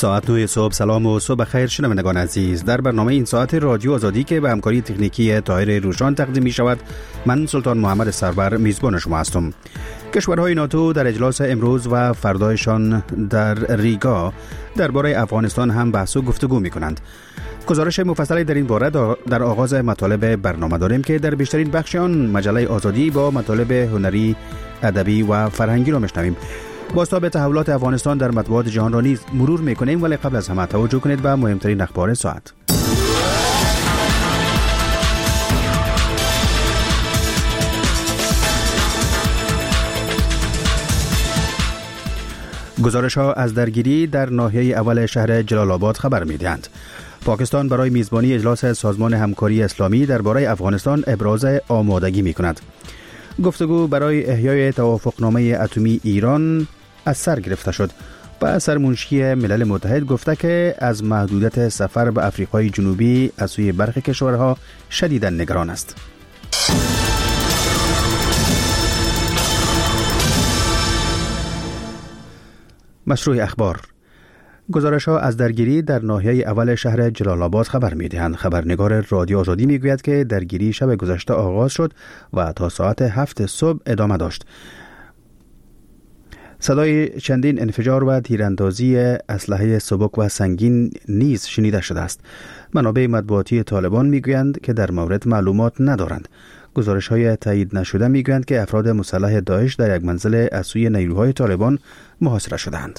ساعت 9 صبح. سلام و صبح خیر شنوندگان عزیز. در برنامه این ساعت رادیو آزادی که به همکاری تکنیکی طاهر روشان تقدیم می شود، من سلطان محمد سرور میزبان شما هستم. کشورهای ناتو در اجلاس امروز و فردایشان در ریگا درباره افغانستان هم بحث و گفتگو می کنند. گزارش مفصلی در این باره در آغاز مطالب برنامه داریم که در بیشترین بخش آن مجله آزادی با مطالب هنری، ادبی و فرهنگی را میشنویم. بازتاب تحولات افغانستان در مطبوعات جهان را نیز مرور میکنیم، ولی قبل از همه توجه کنید به مهمترین اخبار ساعت. گزارش ها از درگیری در ناحیه اول شهر جلال آباد خبر میدهند. پاکستان برای میزبانی اجلاس سازمان همکاری اسلامی درباره افغانستان ابراز آمادگی میکند. گفتگو برای احیای توافقنامه اتمی ایران از سر گرفته شد و سرمنشی ملل متحد گفته که از محدودیت سفر به افریقای جنوبی از سوی برخی کشورها شدیداً نگران است. مشروع اخبار. گزارش ها از درگیری در ناحیه اول شهر جلال آباد خبر می دهند. خبرنگار رادیو آزادی می گوید که درگیری شب گذشته آغاز شد و تا ساعت 7 صبح ادامه داشت. صدای چندین انفجار و تیراندازی اسلحه سبک و سنگین نیز شنیده شده است. منابع مطبوعاتی طالبان می گویند که در مورد معلومات ندارند. گزارش های تایید نشده می گویند که افراد مسلح داعش در یک منزل از سوی نیروهای طالبان محاصره شدند.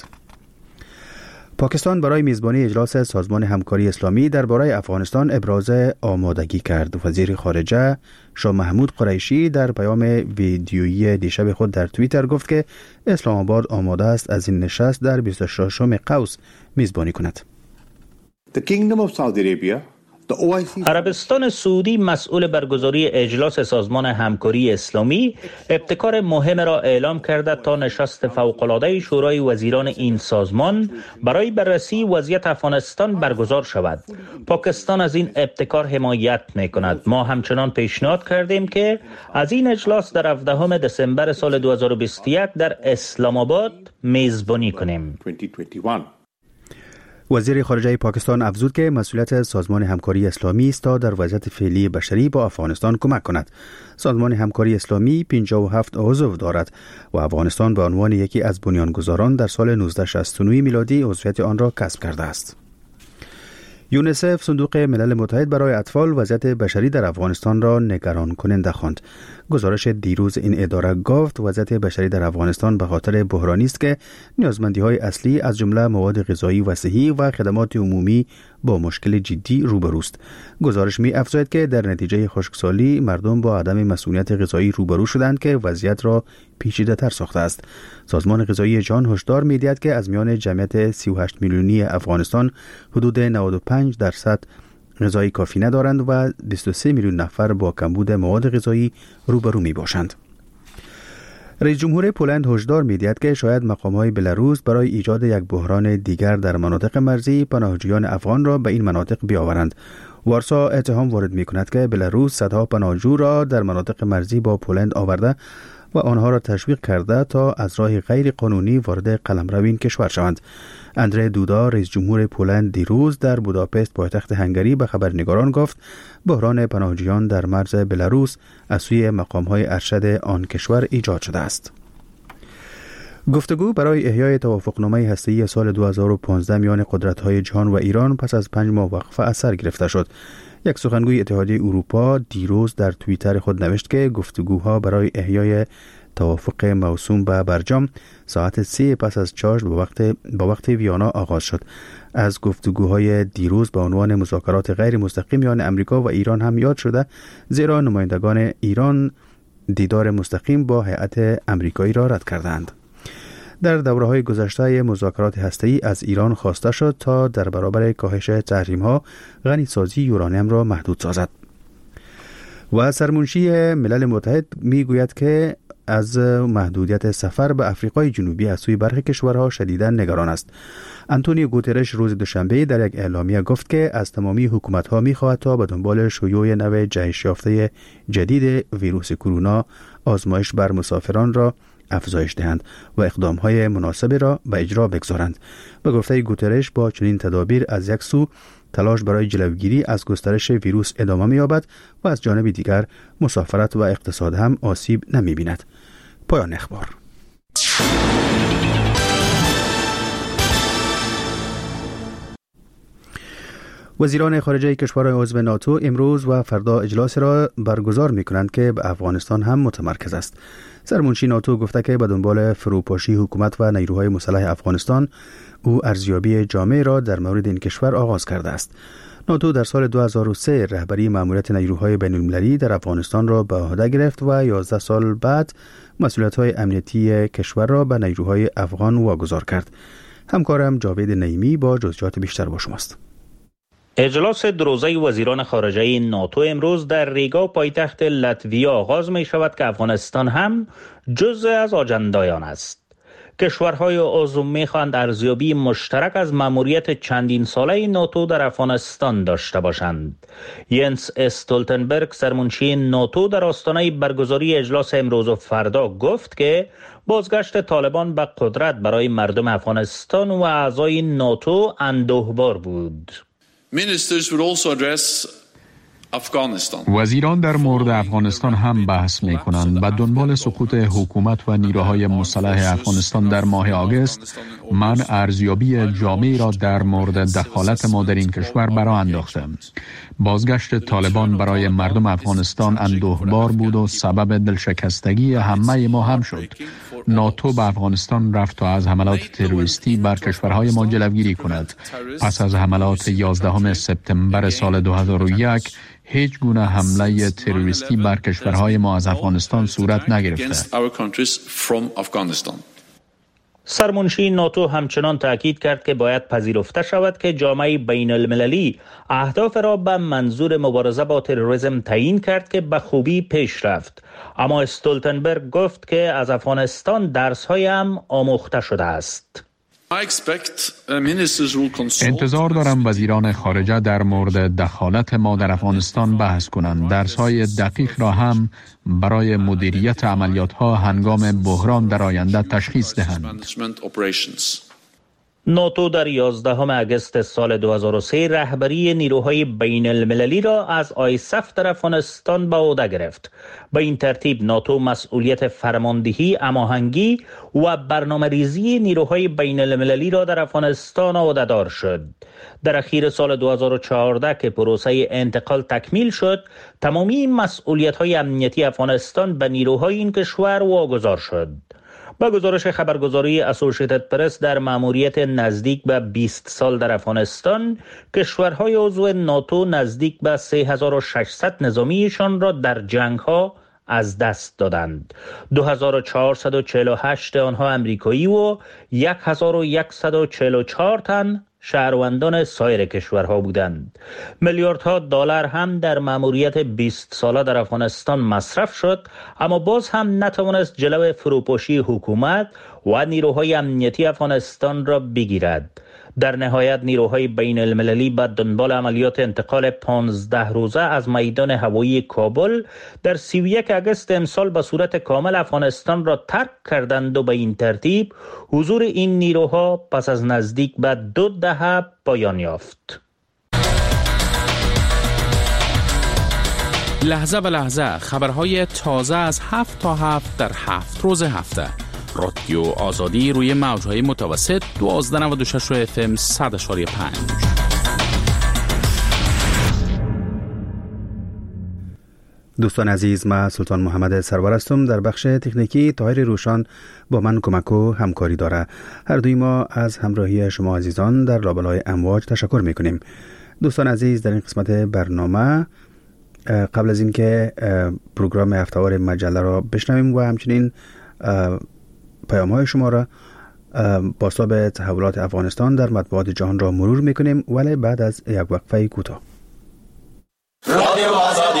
پاکستان برای میزبانی اجلاس سازمان همکاری اسلامی درباره افغانستان ابراز آمادگی کرد. وزیر خارجه شاه محمود قریشی در پیام ویدیویی دیشب خود در توییتر گفت که اسلام آباد آماده است از این نشست در 26 قوس میزبانی کند. The Kingdom of Saudi Arabia, عربستان سعودی مسئول برگزاری اجلاس سازمان همکاری اسلامی ابتکار مهم را اعلام کرده تا نشست فوق‌العاده شورای وزیران این سازمان برای بررسی وضعیت افغانستان برگزار شود. پاکستان از این ابتکار حمایت می‌کند. ما همچنان پیشنهاد کردیم که از این اجلاس در 17 دسامبر سال 2021 در اسلام آباد میزبانی کنیم. 2021. وزیر خارجه پاکستان افزود که مسئولیت سازمان همکاری اسلامی است تا در وضعیت فعلی بشری با افغانستان کمک کند. سازمان همکاری اسلامی 57 عضو دارد و افغانستان به عنوان یکی از بنیانگذاران در سال 1969 میلادی عضویت آن را کسب کرده است. یونیسف صندوق ملل متحد برای اطفال وضعیت بشری در افغانستان را نگران کننده خواند. گزارش دیروز این اداره گفت وضعیت بشری در افغانستان به خاطر بحرانی است که نیازمندی‌های اصلی از جمله مواد غذایی و صحی و خدمات عمومی با مشکل جدی روبروست. گزارش می افزاید که در نتیجه خشکسالی مردم با عدم مسئولیت غذایی روبرو شدند که وضعیت را پیچیده‌تر ساخته است. سازمان غذایی جهان هشدار می‌دهد که از میان جمعیت 38 میلیونی افغانستان حدود 95% غذای کافی ندارند و 23 میلیون نفر با کمبود مواد غذایی روبرو میباشند. رئیس جمهور پولند هشدار می‌دهد که شاید مقام‌های بلاروس برای ایجاد یک بحران دیگر در مناطق مرزی پناهجویان افغان را به این مناطق بیاورند. وارسا اتهام وارد می‌کند که بلاروس صدها پناهجو را در مناطق مرزی با پولند آورده و آنها را تشویق کرده تا از راه غیر قانونی وارد قلمرو این کشور شوند. اندری دودا رئیس جمهور پولند دیروز در بوداپست پایتخت هنگری به خبرنگاران گفت بحران پناهجویان در مرز بلاروس از سوی مقام‌های ارشد آن کشور ایجاد شده است. گفتگو برای احیای توافقنامه هسته‌ای سال 2015 میان قدرت‌های جهان و ایران پس از 5 ماه وقفه از سر گرفته شد. یک سخنگوی اتحادیه اروپا دیروز در توییتر خود نوشت که گفتگوها برای احیای توافق موسوم به برجام ساعت 3 پس از چارج با وقت ویانا آغاز شد. از گفتگوهای دیروز به عنوان مذاکرات غیر مستقیم میان امریکا و ایران هم یاد شده، زیرا نمایندگان ایران دیدار مستقیم با هیئت امریکایی را رد کردند. در دوره‌های گذشته مذاکرات هسته‌ای از ایران خواسته شد تا در برابر کاهش تحریم‌ها غنی‌سازی یورانیم را محدود سازد. و سرمنشی ملل متحد میگوید که از محدودیت سفر به افریقای جنوبی از سوی برخی کشورها شدیداً نگران است. آنتونیو گوترش روز دوشنبه در یک اعلامیه گفت که از تمامی حکومت‌ها می‌خواهد تا به دنبال شیوع نوع جهش یافته جدید ویروس کرونا آزمایش بر مسافران را افزایش دهند و اقدام‌های مناسب را به اجرا بگذارند. به گفته گوترش با چنین تدابیر از یک سو تلاش برای جلوگیری از گسترش ویروس ادامه می‌یابد و از جانب دیگر مسافرت و اقتصاد هم آسیب نمی‌بیند. پایان اخبار. وزیران خارجه کشورهای عضو ناتو امروز و فردا اجلاس را برگزار می‌کنند که به افغانستان هم متمرکز است. سرمنشی ناتو گفته که به دنبال فروپاشی حکومت و نیروهای مسلح افغانستان او ارزیابی جامع را در مورد این کشور آغاز کرده است. ناتو در سال 2003 رهبری ماموریت نیروهای بین‌المللی در افغانستان را به عهده گرفت و 11 سال بعد مسئولیت‌های امنیتی کشور را به نیروهای افغان واگذار کرد. همکارم جاوید نعیمی با جزئیات بیشتر با شماست. اجلاس دروزه وزیران خارجه ناتو امروز در ریگا پایتخت لتویا آغاز می شود که افغانستان هم جزء از آجندای آن است. کشورهای عضو می خواهند ارزیابی مشترک از ماموریت چندین ساله ناتو در افغانستان داشته باشند. ینس استولتنبرگ سرمنشی ناتو در آستانه برگزاری اجلاس امروز و فردا گفت که بازگشت طالبان به قدرت برای مردم افغانستان و اعضای ناتو اندوهبار بود. وزیران در مورد افغانستان هم بحث می کنند. به دنبال سقوط حکومت و نیروهای مسلح افغانستان در ماه آگوست، من ارزیابی جامعی را در مورد دخالت ما در این کشور برآ انداختم. بازگشت طالبان برای مردم افغانستان اندوهبار بود و سبب دلشکستگی همه ما هم شد. ناتو به افغانستان رفت تا از حملات تروریستی بر کشورهای ما جلوگیری کند. پس از حملات 11 سپتامبر سال 2001 هیچ گونه حمله تروریستی بر کشورهای ما از افغانستان صورت نگرفته. سرمنشی ناتو همچنان تاکید کرد که باید پذیرفته شود که جامعه بین المللی اهداف را به منظور مبارزه با تروریسم تعیین کرد که به خوبی پیش رفت. اما استولتنبرگ گفت که از افغانستان درس‌های هم آموخته شده است. انتظار دارم وزیران خارجه در مورد دخالت ما در افغانستان بحث کنند. درس‌های دقیق را هم برای مدیریت عملیات‌ها هنگام بحران در آینده تشخیص دهند. ناتو در 11 آگوست سال 2003 رهبری نیروهای بین المللی را از آیسف در افغانستان به عهده گرفت. به این ترتیب ناتو مسئولیت فرماندهی، هماهنگی و برنامه‌ریزی نیروهای بین المللی را در افغانستان عهده‌دار شد. در اخیر سال 2014 که پروسه انتقال تکمیل شد، تمامی مسئولیت‌های امنیتی افغانستان به نیروهای این کشور واگذار شد. با گزارش خبرگزاری اسوسییتد پرس در ماموریت نزدیک به 20 سال در افغانستان، کشورهای عضو ناتو نزدیک به 3600 نظامیشان را در جنگ‌ها از دست دادند. 2448 آنها امریکایی و 1144 تن شهروندان سایر کشورها بودند. میلیاردها دلار هم در ماموریت 20 ساله در افغانستان مصرف شد، اما باز هم نتوانست جلو فروپاشی حکومت و نیروهای امنیتی افغانستان را بگیرد. در نهایت نیروهای بین المللی به دنبال عملیات انتقال 15 روزه از میدان هوایی کابل در 31 آگوست امسال به صورت کامل افغانستان را ترک کردند و به این ترتیب حضور این نیروها پس از نزدیک به 2 دهه پایان یافت. لحظه به لحظه خبرهای تازه از 7 تا 7 در 7 روز هفته. رادیو آزادی روی موجهای متوسط 1296 FM 100.5. دوستان عزیز، من سلطان محمد سرور هستم. در بخش تکنیکی طاهر روشان با من کمک و همکاری داره. هر دوی ما از همراهی شما عزیزان در لابلای امواج تشکر میکنیم. دوستان عزیز، در این قسمت برنامه قبل از اینکه پروگرام هفته‌وار مجله را بشنویم و همچنین پیام‌های شما را با باب تحولات افغانستان در مطبوعات جهان را مرور میکنیم، ولی بعد از یک وقفه کوتاه. رادیو آزادی.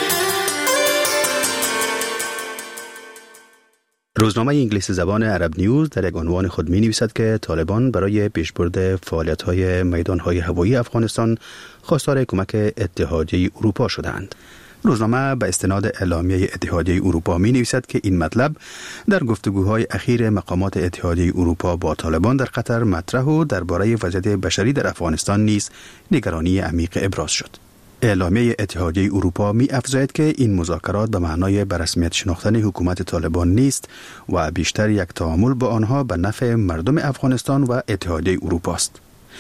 روزنامه انگلیسی زبان عرب نیوز در یک عنوان خود می نویسد که طالبان برای پیشبرد فعالیت‌های میدان‌های هوایی افغانستان خواستار کمک اتحادیه اروپا شدند. روزنامه به استناد اعلامیه اتحادیه اروپا می نویسد که این مطلب در گفتگوهای اخیر مقامات اتحادیه اروپا با طالبان در قطر مطرح و درباره وضعیت بشری در افغانستان نیز نگرانی عمیق ابراز شد. اعلامیه اتحادیه اروپا می افزاید که این مذاکرات به معنای به رسمیت شناختن حکومت طالبان نیست و بیشتر یک تعامل با آنها به نفع مردم افغانستان و اتحادیه اروپا است.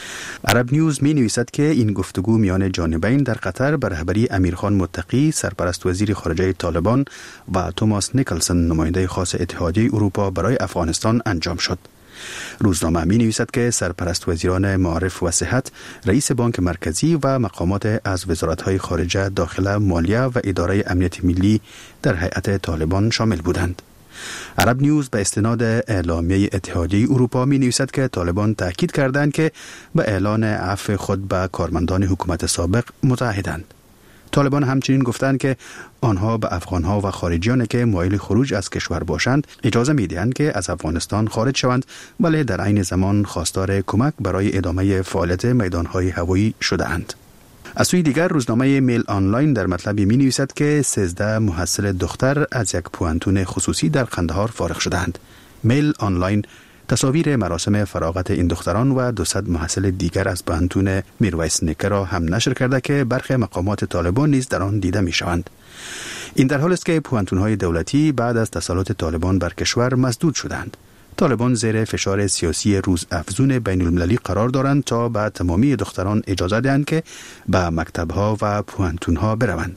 عرب نیوز می نویسد که این گفتگو میان جانبین در قطر به رهبری امیرخان متقی سرپرست وزیر خارجه طالبان و توماس نیکلسن نماینده خاص اتحادیه اروپا برای افغانستان انجام شد. روزنامه می نویسد که سرپرست وزیران معارف و صحت، رئیس بانک مرکزی و مقامات از وزارت‌های خارجه، داخله، مالیه و اداره امنیت ملی در هیئت طالبان شامل بودند. عرب نیوز به استناد اعلامیه اتحادیه اروپا می نویسد که طالبان تاکید کردند که به اعلان عفو خود به کارمندان حکومت سابق متعهدند. طالبان همچنین گفتند که آنها به افغانها و خارجیانی که مایل خروج از کشور باشند اجازه می دهند که از افغانستان خارج شوند، ولی در عین زمان خواستار کمک برای ادامه فعالیت میدانهای هوایی شده اند. از سوی دیگر روزنامه میل آنلاین در مطلبی می نویسد که 13 محصل دختر از یک پوانتون خصوصی در قندهار فارغ شدند. میل آنلاین تصاویر مراسم فراغت این دختران و 200 محصل دیگر از پوانتون میرویس نیکه را هم نشر کرده که برخی مقامات طالبان نیز در آن دیده می شوند. این در حال است که پوانتون‌های دولتی بعد از تسلط طالبان بر کشور مسدود شدند. طالبان زیر فشار سیاسی روز افزون بین المللی قرار دارند تا به تمامی دختران اجازه دهند که به مکتب‌ها و پوانتون‌ها بروند.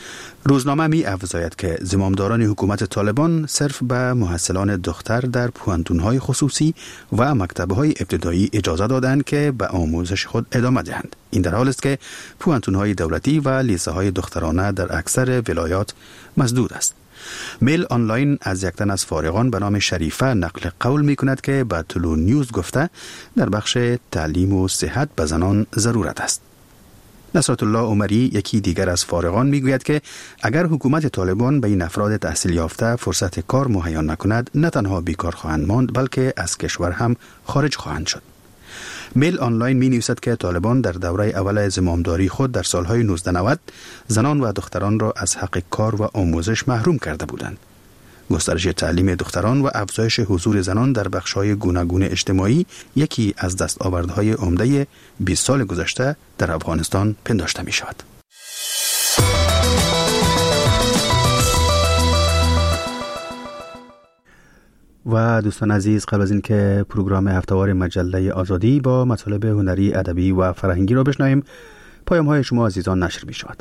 روزنامه می افزاید که زمامداران حکومت طالبان صرف به محصلان دختر در پوانتون‌های خصوصی و مکتب‌های ابتدایی اجازه دادند که به آموزش خود ادامه دهند. این در حال است که پوانتون‌های دولتی و لیسه‌های دخترانه در اکثر ولایات مسدود است. میل آنلاین از یک تن از فارغان به نام شریفه نقل قول می کند که به طلوع نیوز گفته در بخش تعلیم و صحت به زنان ضرورت است. نصرت الله عمری یکی دیگر از فارغان می گوید که اگر حکومت طالبان به این افراد تحصیل یافته فرصت کار مهیا نکند نه تنها بیکار خواهند ماند بلکه از کشور هم خارج خواهند شد. میل آنلاین می نویسد که طالبان در دوره اول زمامداری خود در سالهای 1990 زنان و دختران را از حق کار و آموزش محروم کرده بودند. گسترش تعلیم دختران و افزایش حضور زنان در بخش‌های گوناگون اجتماعی یکی از دستاوردهای عمده 20 سال گذشته در افغانستان پنداشته می شود. و دوستان عزیز، قبل از این که پروگرام هفتهوار مجله آزادی با مطالب هنری، ادبی و فرهنگی را بشنویم، پیام‌های شما عزیزان نشر می شود.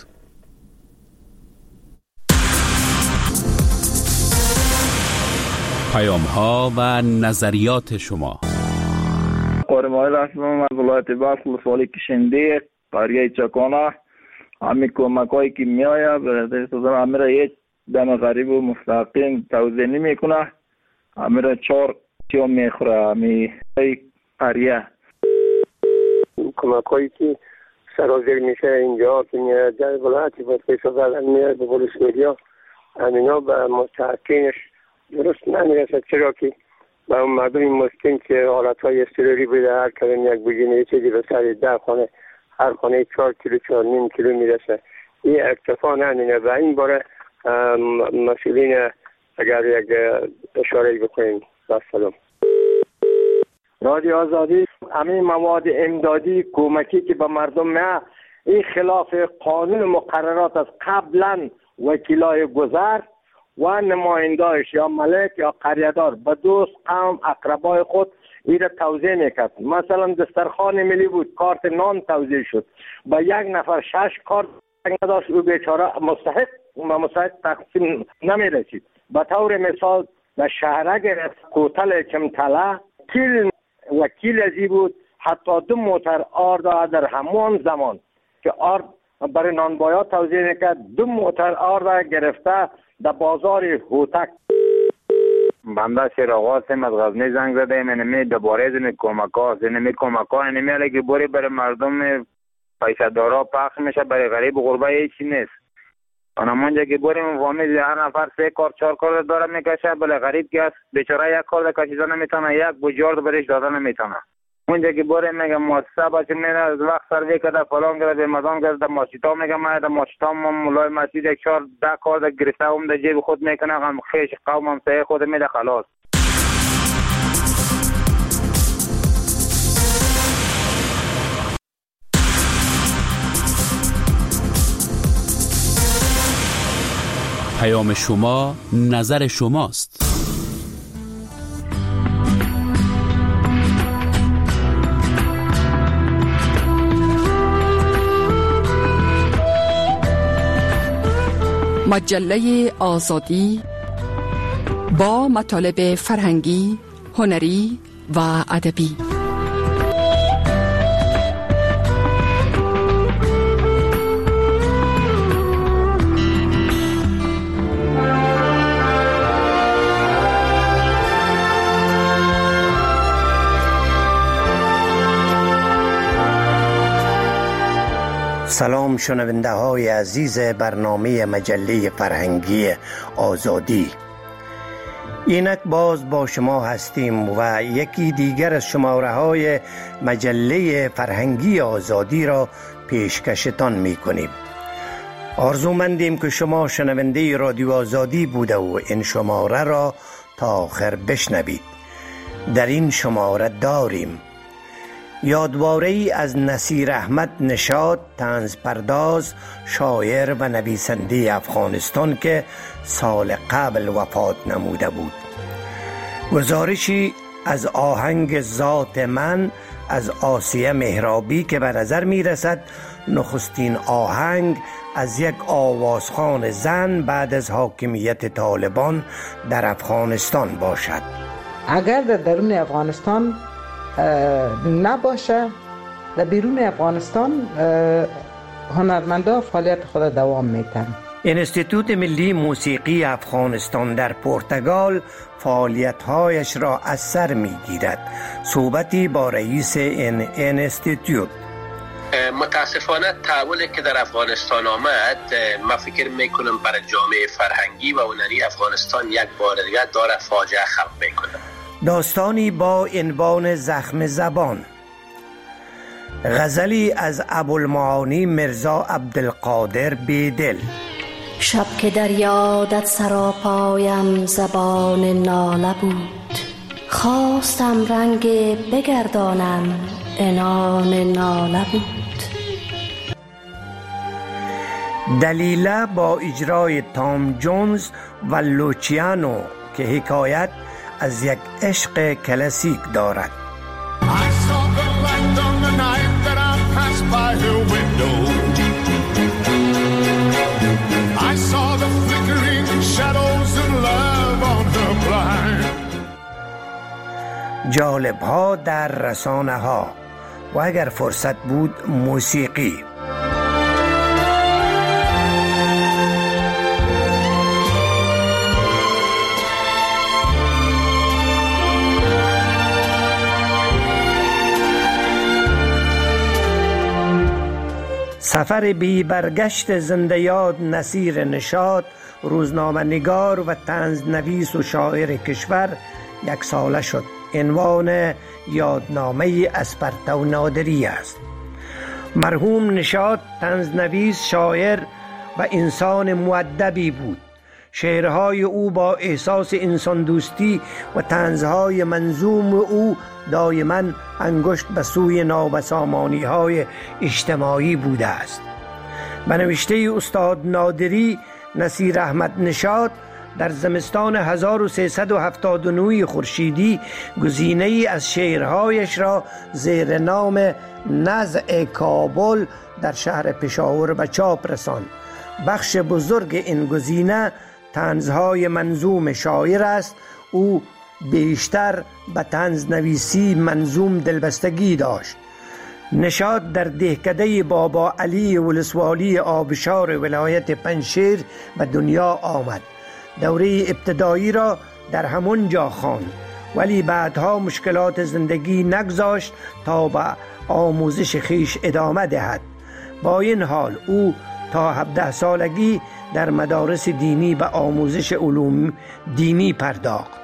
پیام‌ها و نظریات شما. قرمای رسمم از ولایت بلخ مسئولی کشنده قریه چکانه. همین کمک‌هایی که می‌آید همین را یک دم غریب و مستقیم توضیح نمی‌کنه. همین را 4 کیلو می‌خوره همین قریه. کمک‌هایی که سرازیر میشه اینجا که میاد در ولایتی با پیسا زدن میاد به پلیس میدیا همینا به مستحقینش درست نمیرسد، چرا که به اون مردم مسکین که حالتهای اضطراری بوده هر کلم یک بجینه چیزی به سر 10 خانه هر خانه 4 کیلو 4.5 کیلو میرسه. این اکتفا نمینه و این باره مسئولین اگر یک اشاره بکنیم. سلام. رادیو آزادی همین مواد امدادی کمکی که به مردم نه، این خلاف قانون مقررات از قبلا وکیلای گذر و نماینده‌اش یا ملک یا قریه‌دار به دوست قوم اقربای خود این را توزیع میکرد. مثلا دسترخوان ملی بود، کارت نان توزیع شد، به یک نفر 6 کارت نداشت، او بیچاره مستحق تقسیم نمیرسید. به طور مثال به شهره گرفت کوتل چمتله کیل وکیل ازی بود، حتی 2 موتر آرد در همون زمان که آرد برای نانبایا توزیع میکرد 2 موتر آرد گرفته در بازار هوتک. بنده شیراغاسم از غزنی زنگ زده ایم. اینمی دوباره زنی کمک‌ها اینمی علیه بوری برای مردم پیسه دارا پخش میشه، برای غریب غربه هیچی نیست. آنمانجا که بوریم فامیل هر نفر 3 کار 4 کار داره میکشه، برای غریب که است بیچاره 1 کار کشیدن نمیتونه، 1 بجارد برش دادن نمیتونه. اونجا که باره میگم مؤسسه بچه میره از وقت سروی کرده فلان کرده به مدان کرده ماشیتا میگم من در ماشیتا مولای مسجد یک 4-10 کار گرفته هم در جیب خود میکنه هم خیش قوم هم سعی خود میده خلاص. پیام شما نظر شماست. مجله آزادی با مطالب فرهنگی، هنری و ادبی. سلام شنونده های عزیز برنامه مجله فرهنگی آزادی. اینک باز با شما هستیم و یکی دیگر از شماره های مجله فرهنگی آزادی را پیشکشتان می کنیم. آرزومندیم که شما شنونده رادیو آزادی بوده و این شماره را تا آخر بشنوید. در این شماره داریم یادواره‌ای از نصیر احمد نشاط، طنز پرداز، شاعر و نویسنده افغانستان که سال قبل وفات نموده بود. گزارشی از آهنگ ذات من از آسیه مهرابی که به نظر می رسد نخستین آهنگ از یک آوازخوان زن بعد از حاکمیت طالبان در افغانستان باشد. اگر در درون افغانستان نباشه، در بیرون افغانستان هنرمندا فعالیت خود دوام میتن. انستیتوت ملی موسیقی افغانستان در پرتغال فعالیت‌هایش را از سر می‌گیرد. صحبتی با رئیس این انستیتوت. متاسفانه تحولی که در افغانستان آمد، من فکر میکنم برای جامعه فرهنگی و هنری افغانستان یک بار دیگر داره فاجعه خلق میکنه. داستانی با عنوان زخم زبان. غزلی از ابوالمعانی مرزا عبدالقادر بیدل. شب که در یادت سراپایم زبان ناله بود، خواستم رنگ بگردانم عنان ناله بود. دلیله با اجرای تام جونز و لوچیانو که حکایت از یک عشق کلاسیک دارد. جالب ها در رسانه ها و اگر فرصت بود موسیقی. سفر بی برگشت زنده یاد نصیر نشاط، روزنامه نگار و طنز نویس و شاعر کشور، 1 ساله شد. عنوان یادنامه اسپرتو نادری است. مرحوم نشاط طنز نویس، شاعر و انسان مؤدبی بود. شعرهای او با احساس انسان دوستی و طنزهای منظوم او دائما انگشت به سوی نابسامانی های اجتماعی بوده است. به نوشته استاد نادری، نصیر احمد نشاط در زمستان 1379 خورشیدی گزینه‌ای از شعرهایش را زیر نام نزع کابل در شهر پشاور به چاپ رساند. بخش بزرگ این گزینه طنزهای منظوم شاعر است. او بیشتر به طنز نویسی منظوم دلبستگی داشت. نشاط در دهکده بابا علی ولسوالی آبشار ولایت پنجشیر به دنیا آمد. دوره ابتدایی را در همون جا خواند، ولی بعدها مشکلات زندگی نگذاشت تا به آموزش خیش ادامه دهد. با این حال او تا 17 سالگی در مدارس دینی به آموزش علوم دینی پرداخت.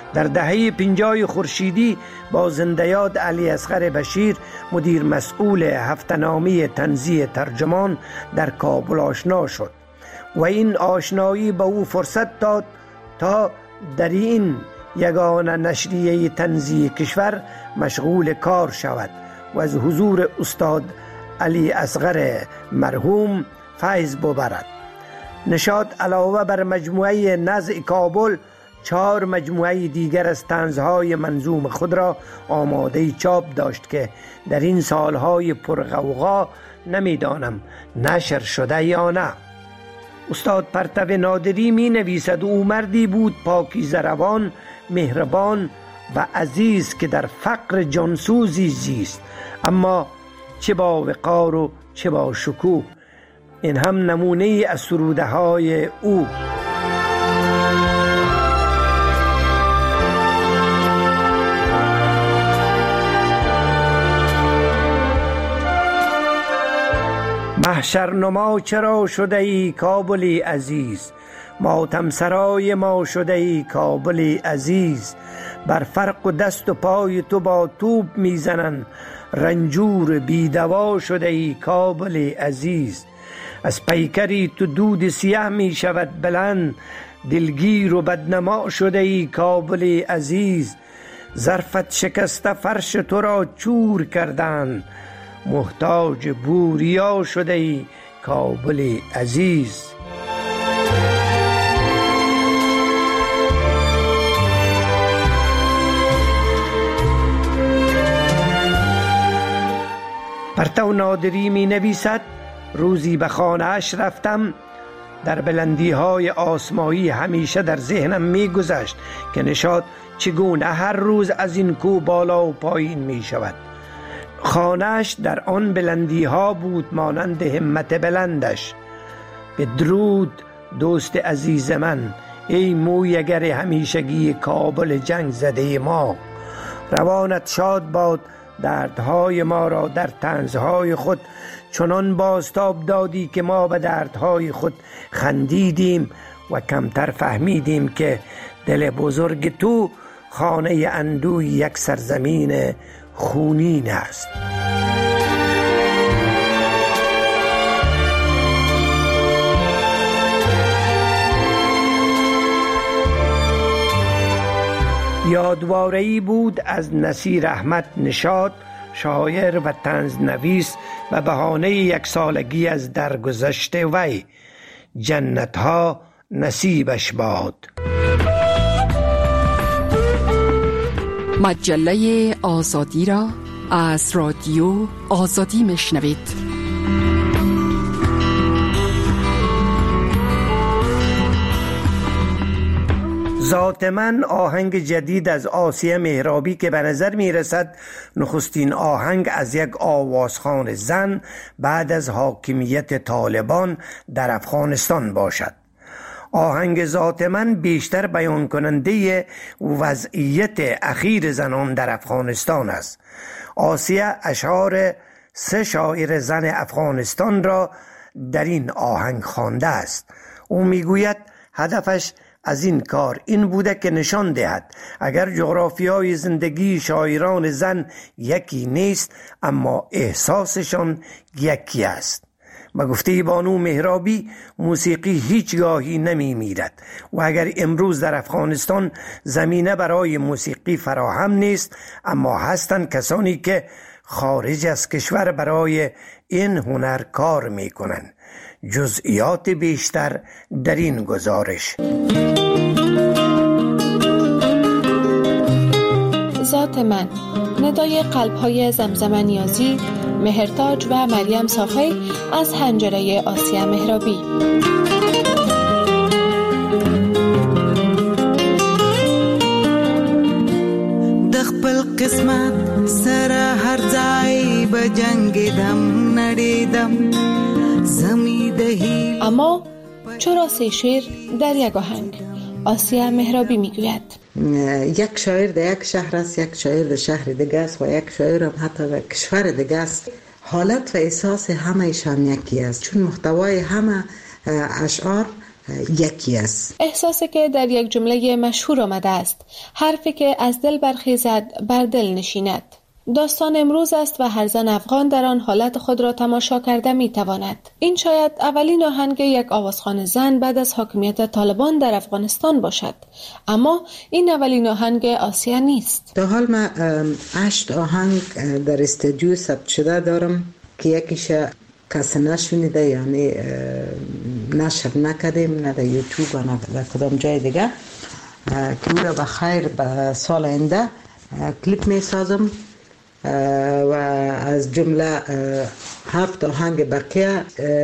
در دهه 50 خورشیدی با زنده‌یاد علی اصغر بشیر مدیر مسئول هفته‌نامه تنزیه ترجمان در کابل آشنا شد و این آشنایی به او فرصت داد تا در این یگانه نشریه تنزیه کشور مشغول کار شود و از حضور استاد علی اصغر مرحوم فیض ببرد. نشاط علاوه بر مجموعه نزع کابل 4 مجموعه دیگر از طنزهای منظوم خود را آماده چاپ داشت که در این سالهای پرغوغا نمیدانم نشر شده یا نه. استاد پرتو نادری می نویسد او مردی بود پاکیزه روان، مهربان و عزیز که در فقر جانسوزی زیست، اما چه با وقار و چه با شکوه. این هم نمونه از سروده های او. محشرنما چرا شده ای کابلی عزیز، ماتم سرای ما شده ای کابلی عزیز. بر فرق و دست و پای تو با توپ میزنن، رنجور بیدوا شده ای کابلی عزیز. از پیکری تو دود سیاه می شود بلند، دلگیر و بدنما شده ای کابلی عزیز. ظرفت شکسته فرش تو را چور کردن، محتاج بوریا شده ای کابلی عزیز. پرتو نادری می نویسد روزی به خانه اش رفتم، در بلندی های آسمایی همیشه در ذهنم می گذشت که نشاط چگونه هر روز از این کو بالا و پایین می شود. خانه‌اش در آن بلندی ها بود مانند همت بلندش. به درود دوست عزیز من، ای مویگر همیشگی کابل جنگ زده ما. روانت شاد باد، دردهای ما را در طنزهای خود چنان بازتاب دادی که ما به دردهای خود خندیدیم و کمتر فهمیدیم که دل بزرگ تو خانه اندوی یک سرزمین خونین است. یادواره‌ای بود از نصیر احمد نشاط، شاعر و طنزنویس، و بهانه 1 سالگی از درگذشت وی. جنت‌ها نصیبش باد. مجله آزادی را از رادیو آزادی میشنوید. ذات من آهنگ جدید از آسیه مهرابی که به نظر می رسد نخستین آهنگ از یک آوازخوان زن بعد از حاکمیت طالبان در افغانستان باشد. آهنگ ذات من بیشتر بیان کننده وضعیت اخیر زنان در افغانستان است. آسیه اشعار 3 شاعر زن افغانستان را در این آهنگ خوانده است. او میگوید هدفش از این کار این بوده که نشان دهد اگر جغرافیای زندگی شاعران زن یکی نیست، اما احساسشان یکی است. به گفته بانو مهرابی موسیقی هیچگاهی نمی میرد و اگر امروز در افغانستان زمینه برای موسیقی فراهم نیست، اما هستند کسانی که خارج از کشور برای این هنر کار می کنند. جزئیات بیشتر در این گزارش. ذات من، ندای قلب‌های زمزم نیازی، مهرتاج و مریم صافی از حنجره آسیه مهرابی. دخپل قسمت سره هر ځای به جنگیدم نړیدم زمیدهی. اما چرا 3 شعر در یک آهنگ؟ آسیه مهرابی میگوید یک شاعر در یک شهر است، یک شاعر در شهر دیگه است و یک شاعر هم حتی در کشور دیگه است. حالت و احساس همه ایشان یکی است، چون محتوای همه اشعار یکی است. احساسی که در یک جمله مشهور آمده است: حرفی که از دل برخیزد بر دل نشیند. داستان امروز است و هر زن افغان در آن حالت خود را تماشا کرده می تواند. این شاید اولین آهنگ یک آوازخوان زن بعد از حاکمیت طالبان در افغانستان باشد، اما این اولین آهنگ آسیا نیست. تا حال من 8 آهنگ در استودیو ثبت شده دارم که یکیش کسی نشنیده، یعنی نشر نکردیم، نه در یوتیوب و نه در کدام جای دیگه، که او را به خیر به سال آینده کلیپ می سازم و از جمله 7 آهنگ بقیه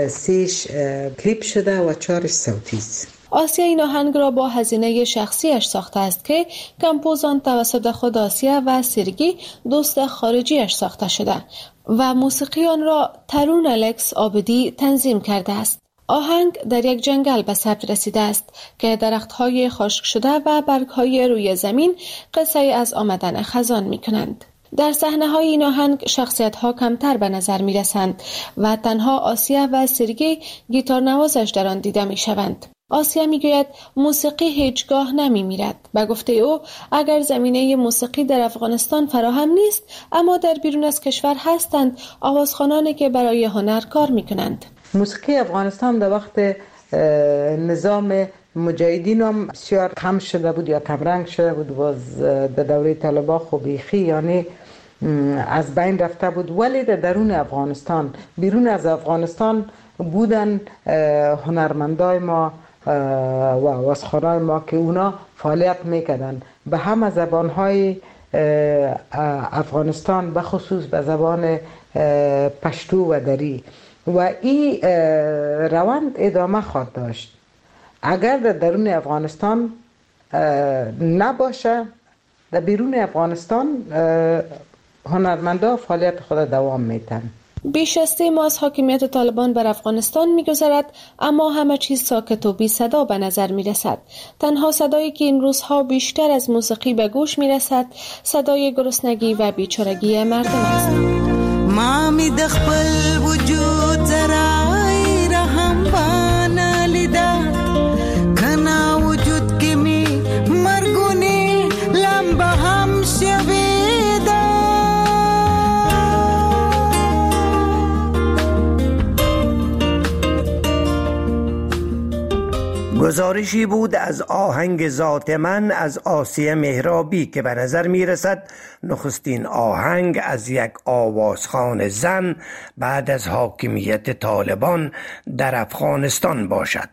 3 کلیپ شده و 4 صوتی است. آسیا این آهنگ را با هزینه شخصیش ساخته است که کمپوزان توسط خود آسیا و سرگی دوست خارجیش ساخته شده و موسیقی آن را ترون الکس عابدی تنظیم کرده است. آهنگ در یک جنگل به ثبت رسیده است که درخت‌های خشک شده و برگ‌های روی زمین قصه از آمدن خزان می‌کنند. در صحنه‌های این آهنگ شخصیت‌ها کمتر به نظر می‌رسند و تنها آسیا و سرگی گیتار نوازش در آن دیده می‌شوند. آسیا میگوید موسیقی هیچگاه نمیمیرد. به گفته او اگر زمینه موسیقی در افغانستان فراهم نیست، اما در بیرون از کشور هستند آوازخوانانی که برای هنر کار میکنند. موسیقی افغانستان در وقت نظام مجاهدین هم بسیار کم شده بود یا کمرنگ شده بود، باز در دوره طالبان خوبیخی یعنی از بین رفته بود، ولی در درون افغانستان، بیرون از افغانستان بودن هنرمندای ما و آوازخوانای ما که اونا فعالیت میکردن به همه زبانهای افغانستان، به خصوص به زبان پشتو و دری، و این روند ادامه خواهد داشت. اگر در درون افغانستان نباشه، در بیرون افغانستان هنرمندا فعالیت خود دوام میتن. بیش از 3 ماه از حاکمیت طالبان بر افغانستان می‌گذرد، اما همه چیز ساکت و بی صدا به نظر می‌رسد. تنها صدایی که این روزها بیشتر از موسیقی به گوش می‌رسد، صدای گرسنگی و بیچارگی مردم است. ما می د خپل وجود زرای رحم بانه لیده، کنا وجود کې می مرګونی لمبه هم شویده. گزارشی بود از آهنگ ذات من از آسیا مهرابی که به نظر می رسد نخستین آهنگ از یک آوازخوان زن بعد از حاکمیت طالبان در افغانستان باشد.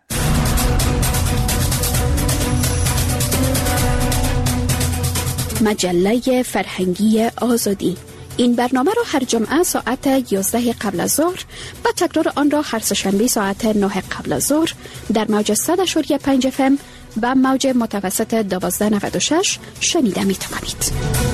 مجله فرهنگی آزادی. این برنامه را هر جمعه ساعت 11 قبل از ظهر و تکرار آن را هر سه‌شنبه ساعت 9 قبل از ظهر در موج 100.5 FM و موج متوسط 1296 شنیده می توانید.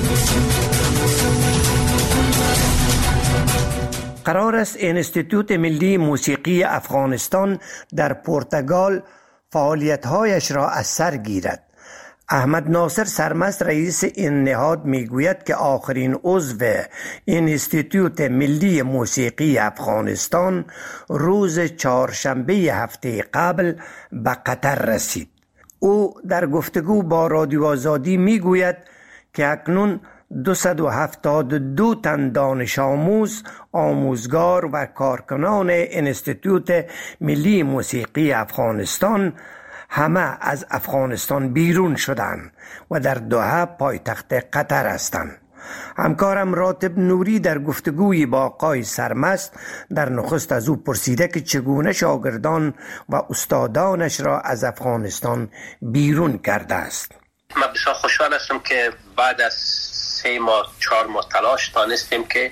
قرار است انستیتوت ملی موسیقی افغانستان در پرتغال فعالیت‌هایش را از سر گیرد. احمد ناصر سرمست رئیس این نهاد میگوید که آخرین عضو انستیتوت ملی موسیقی افغانستان روز چهارشنبه هفته قبل به قطر رسید. او در گفتگو با رادیو آزادی میگوید که اکنون 272 تن دانش آموز، آموزگار و کارکنان انستیتوت ملی موسیقی افغانستان همه از افغانستان بیرون شدند و در دوحه پایتخت قطر هستند. همکارم راتب نوری در گفتگوی با آقای سرمست در نخست از او پرسیده که چگونه شاگردان و استادانش را از افغانستان بیرون کرده است. من بسیار خوشحال هستم که بعد از 3 ماه 4 ماه تلاش تانستیم که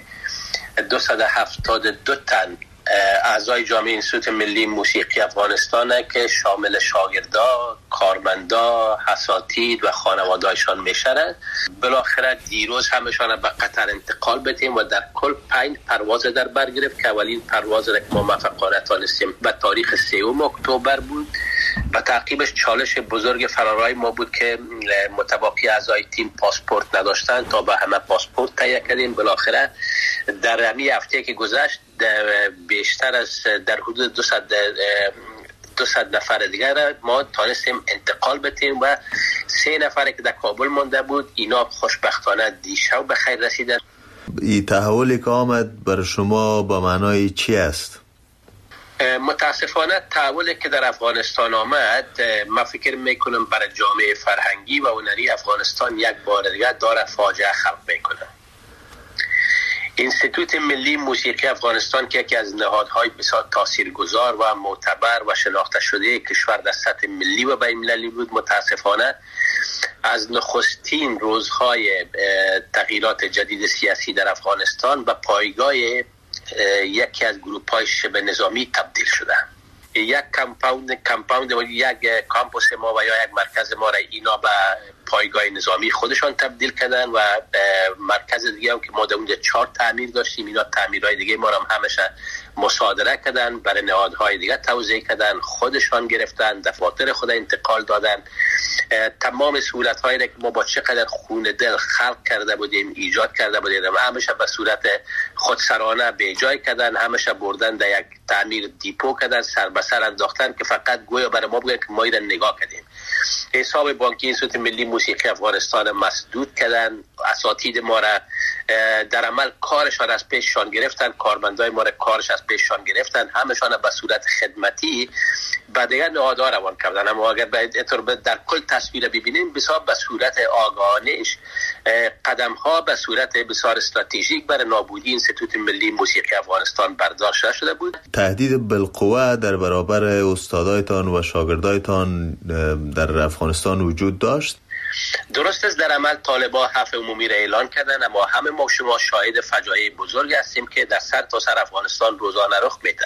272 تن اعضای جامعه انستیتوت ملی موسیقی افغانستان که شامل شاگردا، کارمندا، اساتید و خانواده‌هایشان میشن، بالاخره دیروز همشان به قطر انتقال بدیم و در کل 5 پرواز در بر گرفت که اولین پرواز را که ما موفقانه تانستیم به تاریخ 3 اکتبر بود. به تعقیبش چالش بزرگ فرارای ما بود که متباقی اعضای تیم پاسپورت نداشتن تا به همه پاسپورت تهیه کردیم. بالاخره در همین هفته که گذشت بیشتر از در حدود 200 نفر دیگر را ما تانستیم انتقال بدیم و 3 نفر که در کابل مانده بود اینا خوشبختانه دیشب به خیر رسیدن. این تحولی که آمد بر شما با معنای چی است؟ متاسفانه تحولی که در افغانستان آمد، من فکر میکنم برای جامعه فرهنگی و هنری افغانستان یک بار دیگر داره فاجعه خلق میکنه. انستیتوت ملی موسیقی افغانستان که یکی از نهادهای بسیار تاثیرگذار و معتبر و شناخته شده کشور در سطح ملی و بین‌المللی بود، متاسفانه از نخستین روزهای تغییرات جدید سیاسی در افغانستان به پایگاه یکی از گروه‌های شبه نظامی تبدیل شده. یک کامپاوند و یک کامپوس ما و یا یک مرکز ما را اینا به پایگاه نظامی خودشان تبدیل کردن و مرکز دیگه هم که ما در اونجا 4 تعمیر داشتیم، اینا تعمیرهای دیگه ما را هم همیشه مصادره کردن، برای نهادهای دیگه توزیع کردن، خودشان گرفتن، دفاتر خود انتقال دادن. تمام صورت‌هایی که ما با چقدر خون دل خلق کرده بودیم، ایجاد کرده بودیم، همیشه به صورت خودسرانه به جای کردن، همیشه بردن در یک تعمیر دیپو کردن، سر به سر انداختن که فقط گویا برای ما بگن که ما ایران نگاه کردیم. حساب بانکی انستیتوت ملی موسیقی افغانستان مسدود کردن، اساتید ما را در عمل کارشان از پیششان گرفتن، کارمندای ما را کارش از پیششان گرفتن، همشان به صورت خدمتی به دیگر نهادها روان کردن. اما اگر در کل تصویر ببینیم بسیار به صورت آگاهانه‌اش قدم‌ها به صورت بسیار استراتژیک برای نابودی انستیتوت ملی موسیقی افغانستان برداشته شده بود. تهدید بالقوه در برابر استادایتان و شاگردایتان در افغانستان وجود داشت؟ درست است، در عمل طالبان حفظ عمومی را اعلان کردن، اما همه ما شما شاهد فجایع بزرگ هستیم که در سر تا سر افغانستان روزانه رخ میده.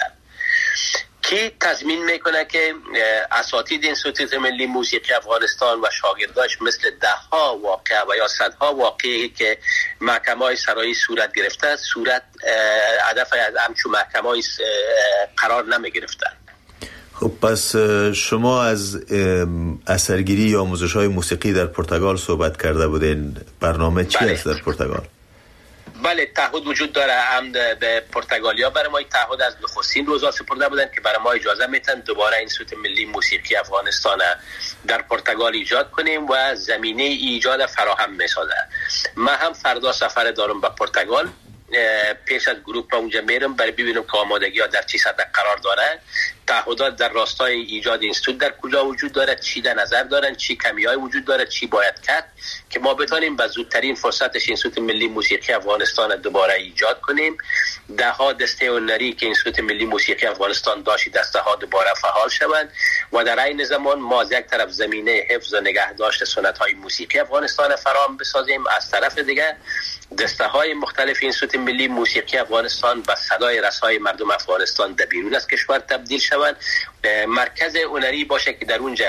کی تضمین میکنه که اساتید انستیتوت ملی موسیقی افغانستان و شاگرداش مثل 10 واقعه و یا 100 واقعه که محکمه‌های سرایی صورت گرفته صورت هدف از همچون محکمه‌های قرار نمی گرفتن؟ خب پس شما از اثرگیری یا آموزش‌های موسیقی در پرتغال صحبت کرده بودین، برنامه چی است در پرتغال؟ بله، تعهد وجود داره. هم به پرتغالیا برای ما تعهد از نخستین روزا سپرده بودن که برای ما اجازه میتن دوباره انستیتوت ملی موسیقی افغانستان در پرتغال ایجاد کنیم و زمینه ایجاد فراهم میسازه. من هم فردا سفر دارم به پرتغال، پیش از گروپ اونجا میرم برای ببینم که آمادگی ها در چی سطح قرار داره، تعهدات در راستای ایجاد اینستیتوت در کجا وجود داره، چی در نظر دارن، چی کمی‌های وجود داره، چی باید کرد که ما بتونیم به زودترین فرصتش انستیتوت ملی موسیقی افغانستان دوباره ایجاد کنیم. 10 دسته هنری که انستیتوت ملی موسیقی افغانستان داشت، دسته ها دوباره فعال شوند و در این زمان ما از یک طرف زمینه حفظ و نگهداشت سنت‌های موسیقی افغانستان فراهم بسازیم، از طرف دیگر دسته های مختلف انستیتوت ملی موسیقی افغانستان به صدای رسای مردم افغانستان در بیرون از کشور تبدیل شوند، مرکز هنری باشه که در اونجا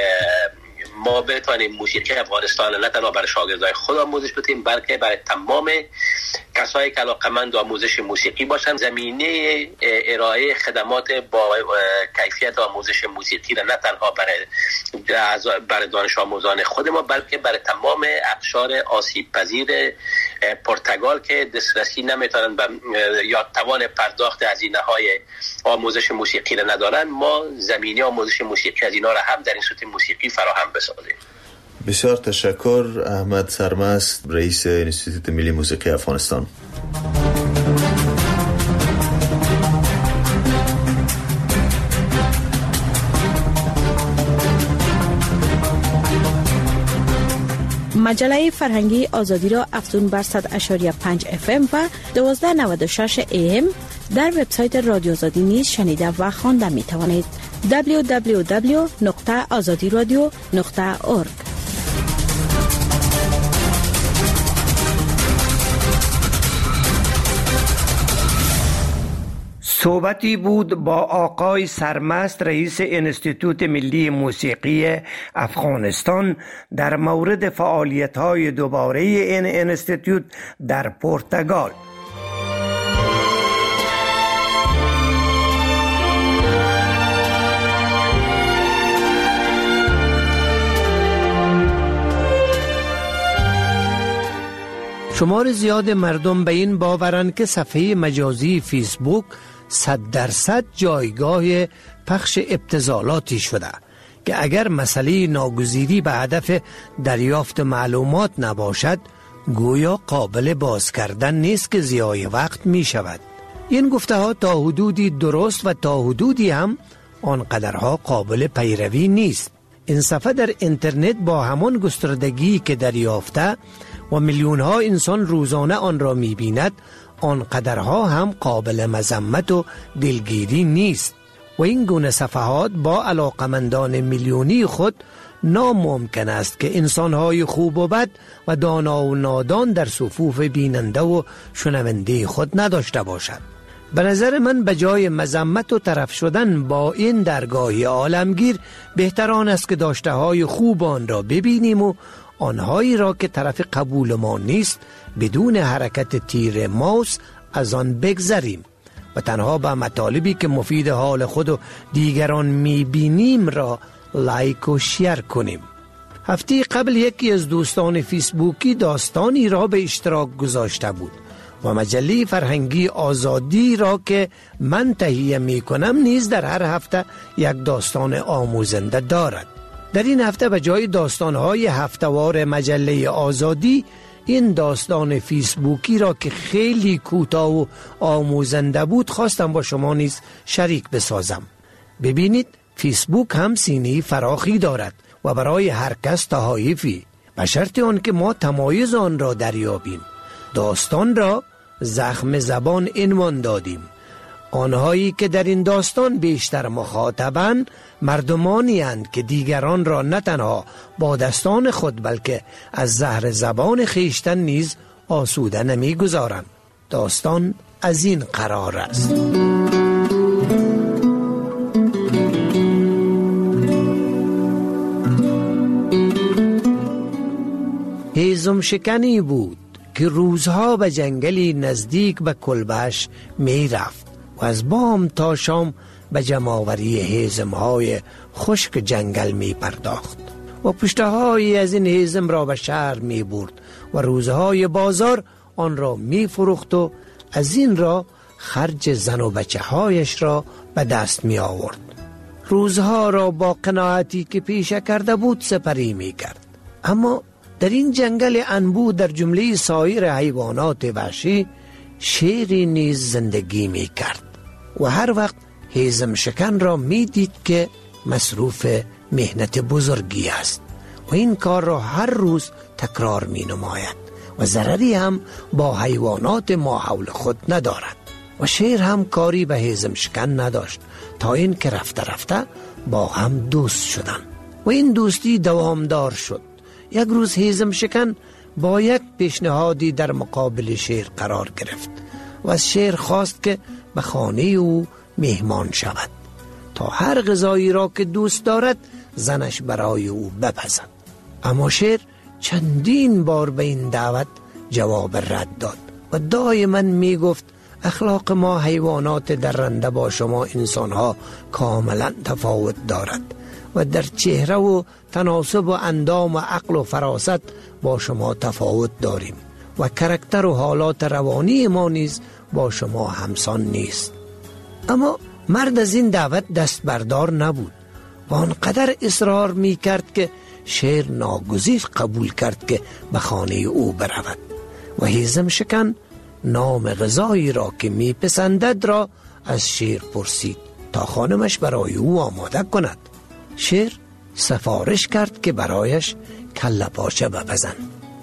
ما بتوانیم موسیقی افغانستان نه تنها برای شاگردای خود آموزش بدیم بلکه برای تمام کسایی که علاقه‌مند آموزش موسیقی باشن. زمینه ارائه خدمات با کیفیت آموزش موسیقی را نه تنها برای دانش آموزان خود ما بلکه برای تمام اقشار آسیب پذیر پرتغال که دسترسی نمیتونن یا توان پرداخت هزینه‌های آموزش موسیقی را ندارن، ما زمینه آموزش موسیقی از اینا را هم در انستیتوت موسیقی فراهم بسازیم. بسیار تشکر. احمد سرمست، رئیس انستیتوت ملی موسیقی افغانستان. مجله فرهنگی آزادی را افزون بر 100.5 FM و 1296 AM در وبسایت رادیو آزادی نیز شنیده و خوانده می توانید. www.azadiradio.org. صحبتی بود با آقای سرمست، رئیس انستیتوت ملی موسیقی افغانستان در مورد فعالیت‌های دوباره این انستیتوت در پرتغال. شمار زیاد مردم به این باورند که صفحه مجازی فیسبوک 100% جایگاه پخش ابتذالاتی شده که اگر مسئله ناگزیری به هدف دریافت معلومات نباشد گویا قابل باز کردن نیست که ضیاع وقت می شود. این گفته ها تا حدودی درست و تا حدودی هم آنقدرها قابل پیروی نیست. این صفحه در اینترنت با همان گستردگی که دریافته و میلیون ها انسان روزانه آن را می بیند آنقدرها هم قابل مذمت و دلگیری نیست و این گونه صفحات با علاقمندان میلیونی خود ناممکن است که انسانهای خوب و بد و دانا و نادان در صفوف بیننده و شنونده خود نداشته باشد. به نظر من به جای مذمت و طرف شدن با این درگاهی عالمگیر بهتر آن است که داشته های خوب آن را ببینیم و آنهایی را که طرف قبول ما نیست بدون حرکت تیر ماوس از آن بگذریم و تنها به مطالبی که مفید حال خود و دیگران میبینیم را لایک و شیر کنیم. هفته قبل یکی از دوستان فیسبوکی داستانی را به اشتراک گذاشته بود و مجله فرهنگی آزادی را که من تهیه می کنم نیز در هر هفته یک داستان آموزنده دارد. در این هفته به جای داستانهای هفته‌وار مجله آزادی این داستان فیسبوکی را که خیلی کوتاه و آموزنده بود خواستم با شما نیز شریک بسازم. ببینید فیسبوک هم سینه فراخی دارد و برای هر کس تحایفی به شرط آن که ما تمایز آن را دریابیم. داستان را زخم زبان عنوان دادیم. آنهایی که در این داستان بیشتر مخاطبند مردمانی اند که دیگران را نه تنها با دستان خود بلکه از زهر زبان خیشتن نیز آسوده نمی گذارند. داستان از این قرار است: هیزم شکنی بود که روزها به جنگلی نزدیک به کلبه‌اش می رفت و از بام تا شام به جمع‌آوری هیزم‌های خشک جنگل می پرداخت و پشته‌هایی از این هیزم را به شهر می برد و روزهای بازار آن را می فروخت و از این را خرج زن و بچه هایش را به دست می آورد. روزها را با قناعتی که پیشه کرده بود سپری می کرد. اما در این جنگل انبوه در جمله سایر حیوانات وحشی شیری نیز زندگی می کرد و هر وقت هیزم شکن را می دید که مصروف مهنت بزرگی است و این کار را هر روز تکرار می نماید و ضرری هم با حیوانات ما حول خود ندارد و شیر هم کاری به هیزم شکن نداشت تا این که رفته رفته با هم دوست شدند و این دوستی دوامدار شد. یک روز هیزم شکن با یک پیشنهادی در مقابل شیر قرار گرفت و از شیر خواست که به خانه او مهمان شود تا هر غذایی را که دوست دارد زنش برای او بپزد. اما شیر چندین بار به این دعوت جواب رد داد و دائما می گفت اخلاق ما حیوانات درنده با شما انسانها کاملا تفاوت دارد و در چهره و تناسب و اندام و عقل و فراست با شما تفاوت داریم و کرکتر و حالات روانی ما نیز با شما همسان نیست. اما مرد از این دعوت دست بردار نبود و آنقدر اصرار می کرد که شیر ناگزیر قبول کرد که به خانه او برود و هیزم شکن نام غذایی را که می پسندد را از شیر پرسید تا خانمش برای او آماده کند. شیر سفارش کرد که برایش کله پاچه بپزند.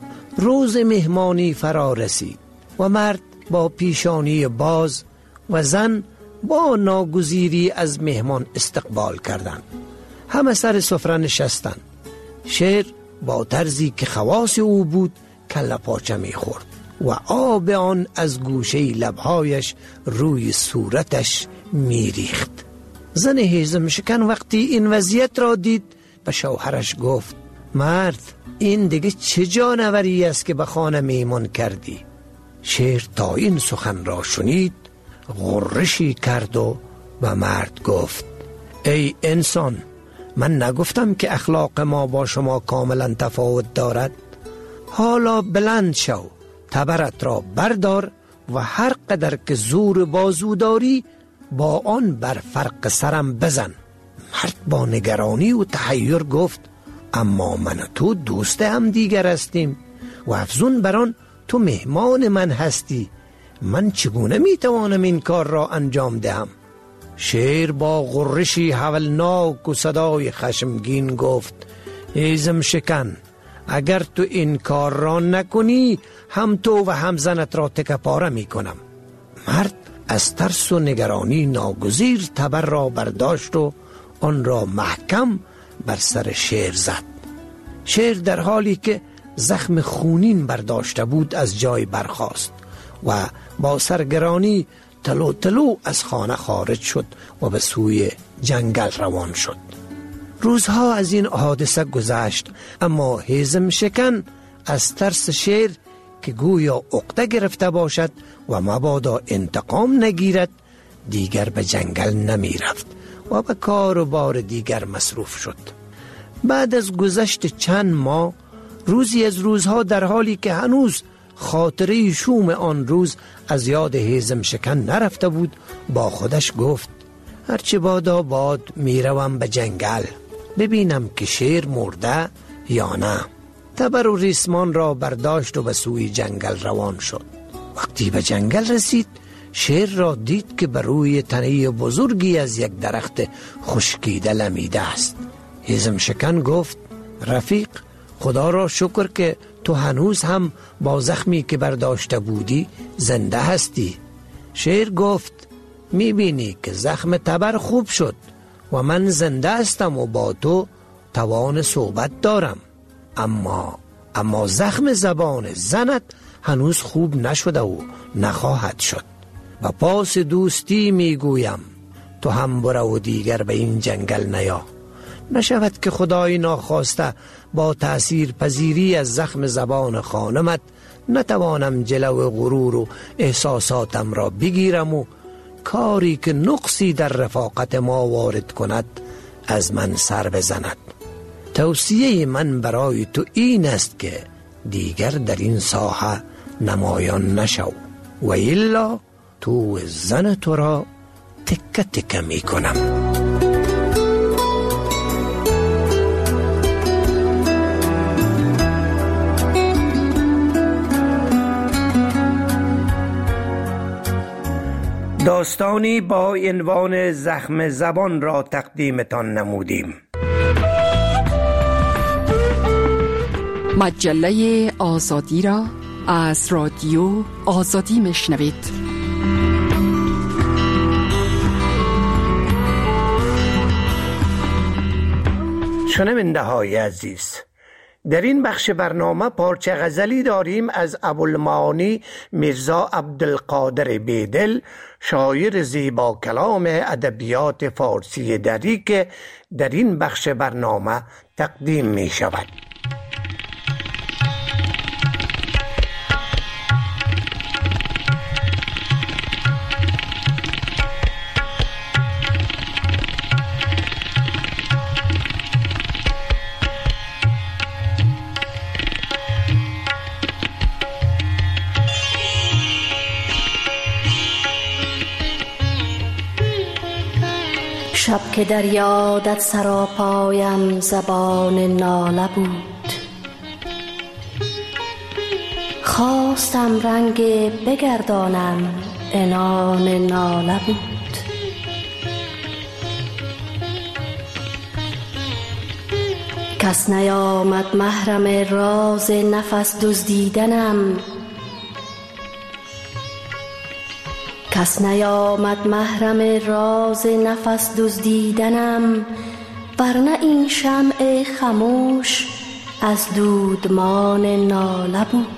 روز مهمانی فرا رسید و مرد با پیشانی باز و زن با ناگزیری از مهمان استقبال کردند. همه سر سفره نشستند. شیر با طرزی که خواص او بود کله پاچه می خورد و آب آن از گوشه لبهایش روی صورتش می ریخت. زن هیزم شکن وقتی این وضعیت را دید به شوهرش گفت مرد این دیگه چه جانوری است که به خانه میمون کردی؟ شیر تا این سخن را شنید غرشی کرد و به مرد گفت ای انسان من نگفتم که اخلاق ما با شما کاملا تفاوت دارد؟ حالا بلند شو، تبرت را بردار و هر قدر که زور بازو داری با آن بر فرق سرم بزن. مرد با نگرانی و تحیر گفت اما من و تو دوست هم دیگر هستیم و افزون بران تو مهمان من هستی. من چگونه میتوانم این کار را انجام دهم؟ شیر با غرشی هولناک و صدای خشمگین گفت هیزم شکن، اگر تو این کار را نکنی هم تو و هم زنت را تکه پاره میکنم. مرد از ترس و نگرانی ناگزیر تبر را برداشت و آن را محکم بر سر شیر زد. شیر در حالی که زخم خونین برداشته بود از جای برخاست و با سرگرانی تلو تلو از خانه خارج شد و به سوی جنگل روان شد. روزها از این حادثه گذشت، اما هیزم شکن از ترس شیر که گویا عقده گرفته باشد و مبادا انتقام نگیرد دیگر به جنگل نمی رفت و به کار و بار دیگر مصروف شد. بعد از گذشت چند ماه، روزی از روزها در حالی که هنوز خاطره شوم آن روز از یاد هیزم شکن نرفته بود، با خودش گفت هرچه بادا باد میروم به جنگل ببینم که شیر مرده یا نه. تبر و ریسمان را برداشت و به سوی جنگل روان شد. وقتی به جنگل رسید، شیر را دید که بر روی تنه بزرگی از یک درخت خشکیده لمیده است. هیزم شکن گفت رفیق، خدا را شکر که تو هنوز هم با زخمی که برداشته بودی زنده هستی. شیر گفت میبینی که زخم تبر خوب شد و من زنده هستم و با تو توان صحبت دارم، اما زخم زبان زنت هنوز خوب نشده و نخواهد شد. و پاس دوستی میگویم تو هم برو و دیگر به این جنگل نیا. نشود که خدای ناخواسته با تأثیر پذیری از زخم زبان خانمت نتوانم جلو غرور و احساساتم را بگیرم و کاری که نقصی در رفاقت ما وارد کند از من سر بزند. توصیه من برای تو این است که دیگر در این ساحه نمایان نشو و الا تو زن تو را تکه تکه می کنم. داستانی با عنوان زخم زبان را تقدیمتان نمودیم. مجله آزادی را از رادیو آزادی میشنوید. شنونده های عزیز، در این بخش برنامه پارچه غزلی داریم از ابوالمعانی میرزا عبدالقادر بیدل، شاعر زیبا کلام ادبیات فارسی دری که در این بخش برنامه تقدیم می شود. شب که در یادت سراپایم زبان ناله بود، خواستم رنگ بگردانم عنان ناله بود. کس نیامد محرم راز نفس دزدیدنم، کس نیامد محرم راز نفس دزدیدنم، ورنه این شمع خموش از دودمان ناله بود.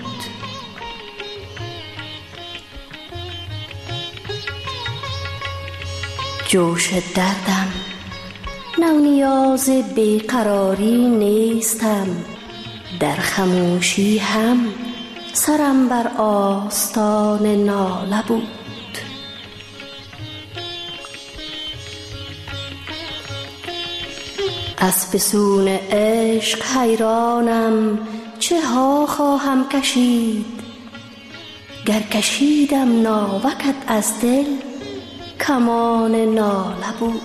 جوش دردم نونیاز بیقراری نیستم، در خموشی هم سرم بر آستان ناله بود. از فسون عشق حیرانم، چه ها خواهم کشید، گر کشیدم ناوکت از دل کمان ناله بود.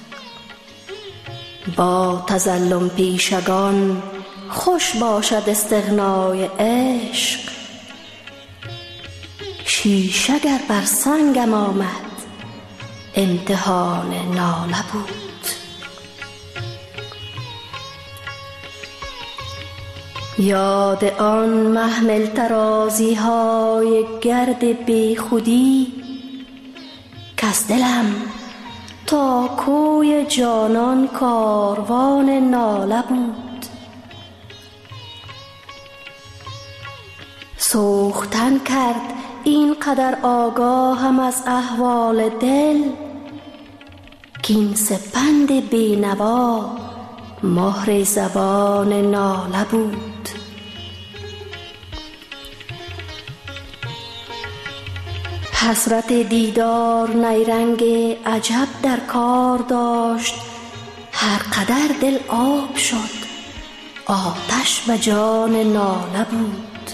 با تظلم پیشگان خوش باشد استغنای عشق. شیشه گر بر سنگم آمد امتحان ناله بود. یاد آن محمل ترازی های گرد بی خودی کز دلم تا کوی جانان کاروان ناله بود. سوختن کرد این قدر آگاهم از احوال دل کین سپند بینوا مهر زبان ناله بود. حسرت دیدار نیرنگ عجب در کار داشت. هر قدر دل آب شد آتش به جان ناله بود.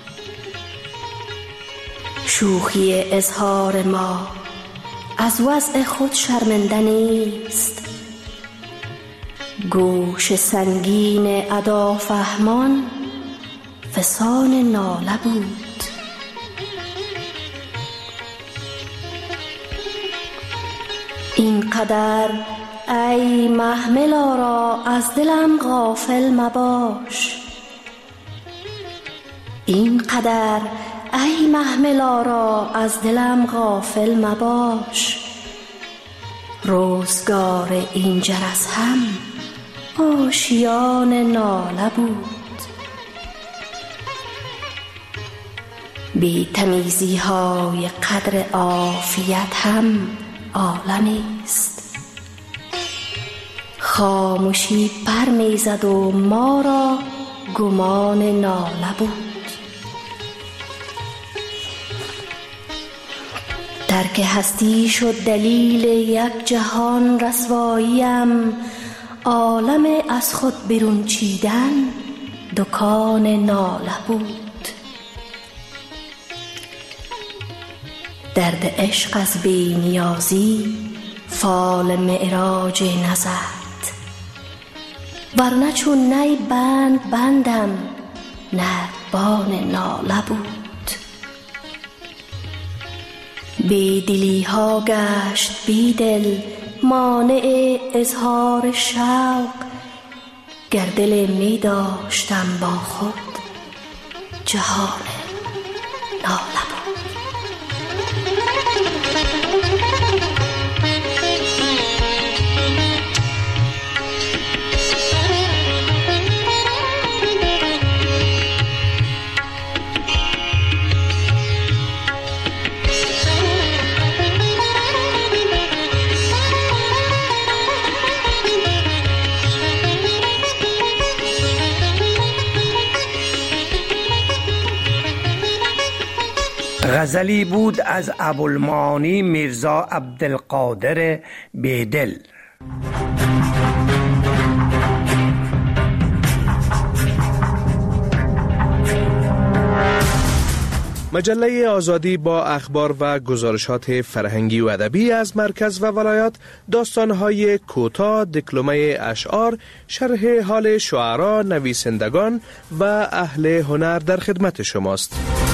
شوخی اظهار ما از وضع خود شرمنده نیست. گوش سنگین ادا فهمان فسان ناله بود. اینقدر ای محمل آرا از دلم غافل مباش. اینقدر ای محمل آرا از دلم غافل مباش. روزگار این جرس هم آشیان ناله بود. بی تمیزی های قدر عافیت هم عالمی است. خاموشی پر میزد و ما را گمان ناله بود. درک هستی شد دلیل یک جهان رسواییم. عالم از خود برون چیدن دکان ناله بود. درد عشق از بی نیازی فال معراج نزد. ورنه چون نی بند بندم نردبان ناله بود. بی دلی ها گشت بی دل مانع اظهار شوق. گر دل می داشتم با خود جهان ناله بود. غزلی بود از ابوالمعانی میرزا عبدالقادر بیدل. مجله آزادی با اخبار و گزارشات فرهنگی و ادبی از مرکز و ولایات، داستان‌های کوتاه، دکلمه اشعار، شرح حال شعرا، نویسندگان و اهل هنر در خدمت شماست.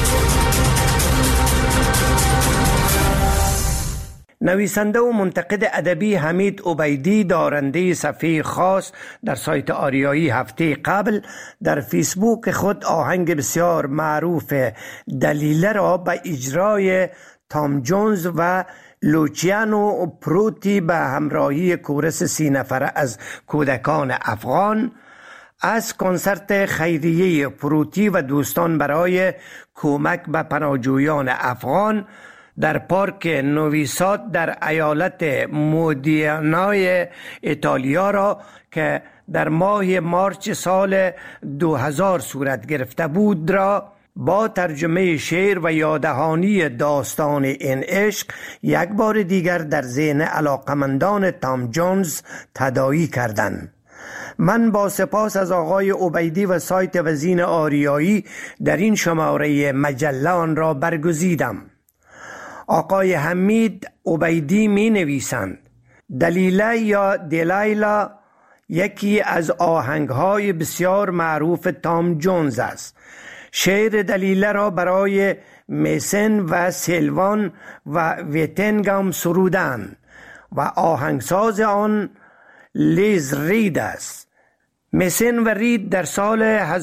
نویسنده و منتقد ادبی حمید عبیدی، دارنده صفحه خاص در سایت آریایی، هفته قبل در فیسبوک خود آهنگ بسیار معروف دلیله را به اجرای تام جونز و لوچیانو پروتی به همراهی کورس 30 نفره از کودکان افغان از کنسرت خیریه پروتی و دوستان برای کمک به پناهجویان افغان در پارک نویساد در ایالت مودیانای ایتالیا را که در ماه مارچ سال 2000 صورت گرفته بود را با ترجمه شعر و یاددهانی داستان این عشق یک بار دیگر در ذهن علاقمندان تام جونز تداعی کردند. من با سپاس از آقای عبیدی و سایت وزین آریایی در این شماره مجله آن را برگزیدم. آقای حمید عبیدی می نویسند دلیله یا دلایلا یکی از آهنگهای بسیار معروف تام جونز است. شعر دلیله را برای میسن و سیلوان و ویتنگام سرودند و آهنگساز آن لیز رید است. میسن و رید در سال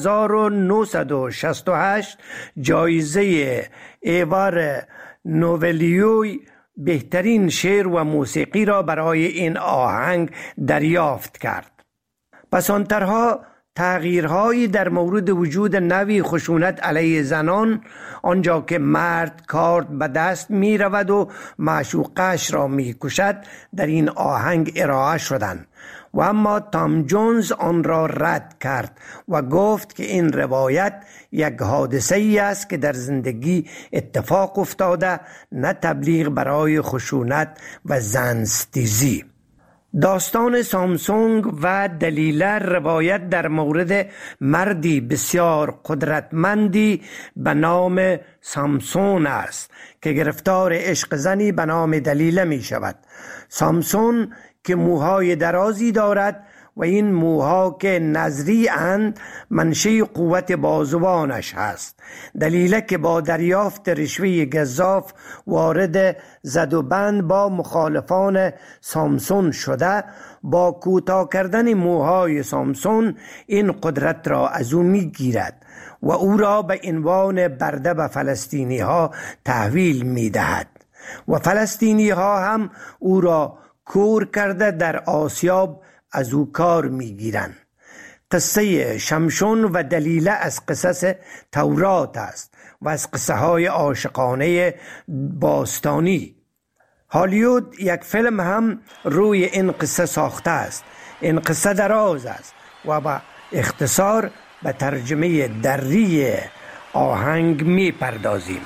1968 جایزه ایوار نوبلیوی بهترین شعر و موسیقی را برای این آهنگ دریافت کرد. پسانترها تغییرهایی در مورد وجود نوعی خشونت علیه زنان، آنجا که مرد کارد به دست می رود و معشوقش را می کشد، در این آهنگ ارائه شدند و اما تام جونز آن را رد کرد و گفت که این روایت یک حادثه ای است که در زندگی اتفاق افتاده، نه تبلیغ برای خشونت و زنستیزی. داستان سامسونگ و دلیله روایت در مورد مردی بسیار قدرتمندی به نام سامسون است که گرفتار عشق زنی به نام دلیله می شود. سامسون که موهای درازی دارد و این موها که نظری اند منشأ قوت بازوانش هست. دلیله که با دریافت رشوه گزاف وارد زد و بند با مخالفان سامسون شده، با کوتاه کردن موهای سامسون این قدرت را از او می گیرد و او را به عنوان برده به فلسطینی ها تحویل می دهد و فلسطینی ها هم او را کور کرده در آسیاب از او کار می گیرند. قصه شمشون و دلیله از قصص تورات است و از قصه های عاشقانه باستانی. هالیوود یک فیلم هم روی این قصه ساخته است. این قصه دراز است و با اختصار به ترجمه دری آهنگ می پردازیم.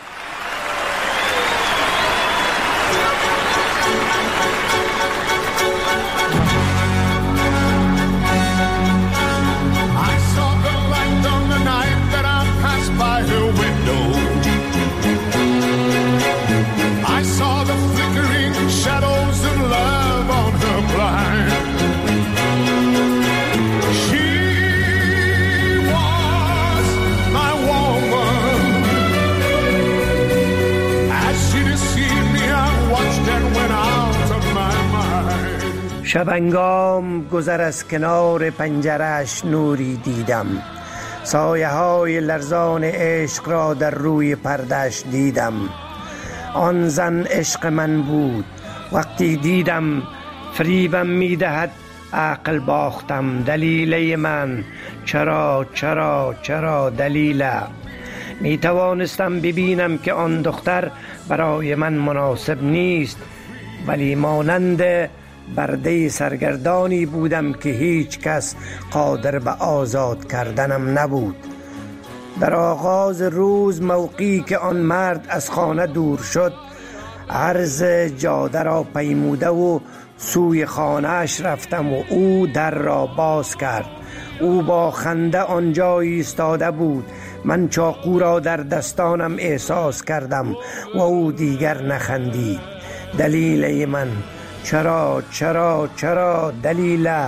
شبنگام گذر از کنار پنجرش نوری دیدم، سایه های لرزان عشق را در روی پردش دیدم. آن زن عشق من بود، وقتی دیدم فریبم میدهد عقل باختم. دلیله من چرا چرا چرا دلیله؟ می توانستم ببینم که آن دختر برای من مناسب نیست، ولی مانند برده سرگردانی بودم که هیچ کس قادر به آزاد کردنم نبود. در آغاز روز موقعی که آن مرد از خانه دور شد، عرض جاده را پیموده و سوی خانه‌اش رفتم و او در را باز کرد. او با خنده آنجا ایستاده بود. من چاقو را در دستانم احساس کردم و او دیگر نخندید. دلیله من چرا چرا چرا دلیله؟